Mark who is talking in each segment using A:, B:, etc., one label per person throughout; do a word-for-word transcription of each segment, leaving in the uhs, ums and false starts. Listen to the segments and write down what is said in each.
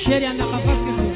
A: شێریان لە قەفەس کردووە.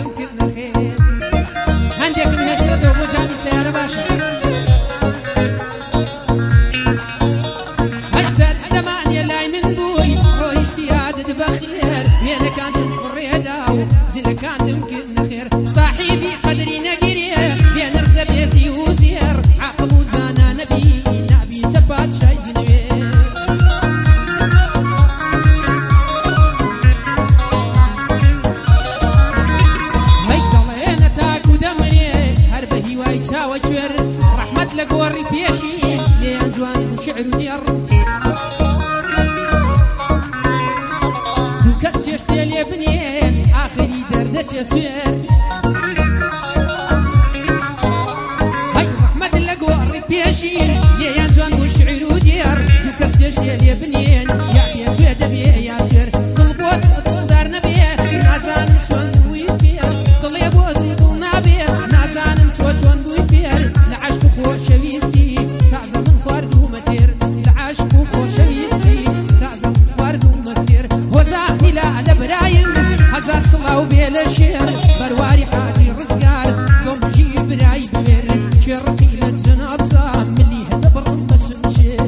A: کاتم کردنە خێر هەندێکم هێشتێتەوە بۆ جامی سەیارە باشە هەسەر دەمانێ لای من بووی ڕۆیشتی یادت بەخێر وێنەکانتم بڕێدا و جلەکانتم کردنە خێر صاحیبی قەدری نەگیرێ بێنرخ دەبێتی و زێر عەقڵ و زانا نەبی نابیتە پادشای زنوێر هەی دەڵێنە تاکو دەمرێ هەر بە هیوای چاوە کوێر ڕەحمەت لە گۆڕی پێشین لێیان جوان و شعر و دێڕ دوو کەس چێشتێ لێ بنێن ئاخری دەردەچێ سوێر هەی ڕەحمەت لە گۆڕی پێشین لێیان جوان و شعر و دێڕ دوو کەس چێشتێ لێ بنێن یا بێ کوێ دەبێ یا سوێر دڵ بۆت دڵدار نەبێ نازانم چۆن بووی فێر دڵێ بۆ دڵ نابێ نازانم تۆ چۆن بووی فێر لە عەشق و خۆشەویستی تازە من خواردومە تێر لە عەشق و خۆشەویستی تازە من خواردومە تێر هۆزانی لا لە برایم هەزار سڵاو بێ لە شێر بەرواری حاجی ڕزگار بۆ مژی برای بوێر شێڕقی لە جەنابزا ملی هەدە بڕم بە شمشێر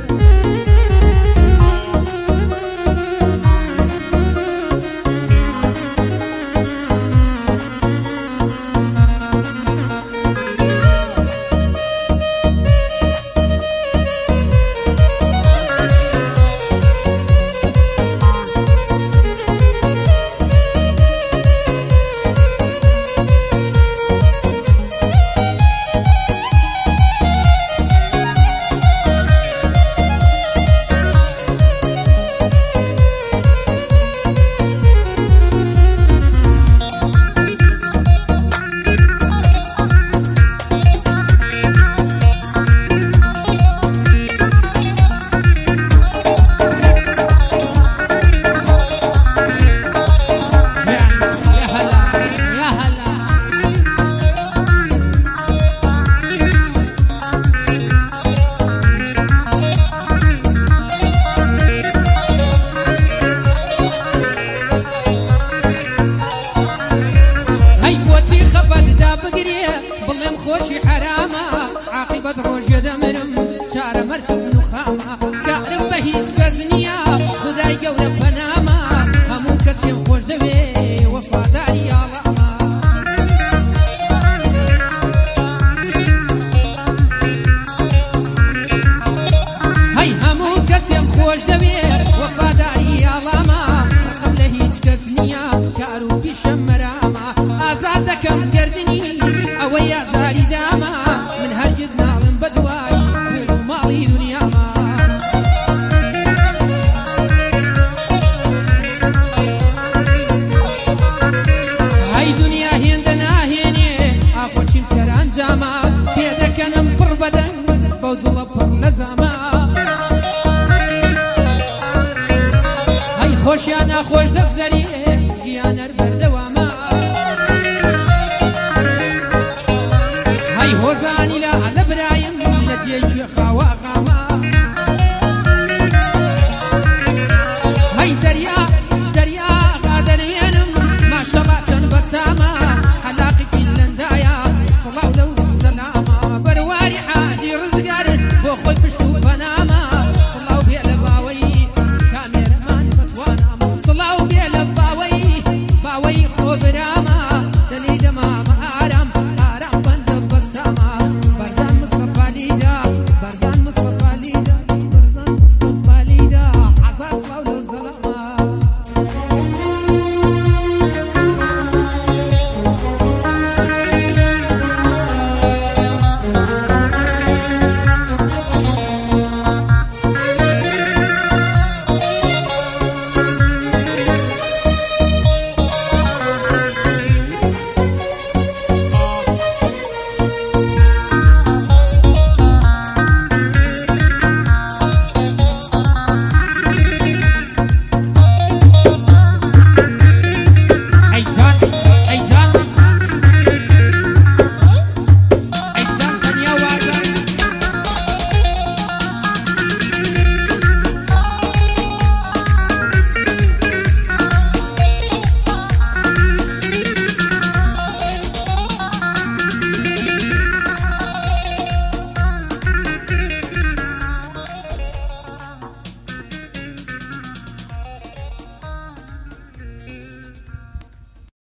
A: بڵێم خۆشی حرامە عاقبەت ڕۆژێ دەمرم چارە مەرکەفن و خامە کارم بە هیچ کەس نییە خودای گەورە پەنامە هەموو کەسێم خۆش دەوێ وەفاداری ئاڵامە هەی هەموو کەسێم خۆش دەوێ وەفاداری ئاڵامە ڕقم لە هیچ کەس نییە کار و پیشەم مەرامە ئازاد دەکەم گردنی ئەوەی ئازاری داما من هەرگیز ناڵم بەدوای پێڵ و ماڵی دونیاما هەی دنیا هێندە ناهێنێ ئاخۆشیم سەرانجامە پێدەکەنم پڕ بەدەنگ بەو دڵە پڕ لە زامە هەی خۆشیان ناخۆش دەگزەری ژیانەر بەردەوامە هەی هۆزانی لا لە برایم لە جێگوێ خاوە قامە هەی دەریا دەریا غادەروێنم ماشەڵا چەند بەسامە حەلاقی فینلەندایە سڵاو لەو زەلامە بەرواری حاجی ڕزگار بۆ خۆی پشت و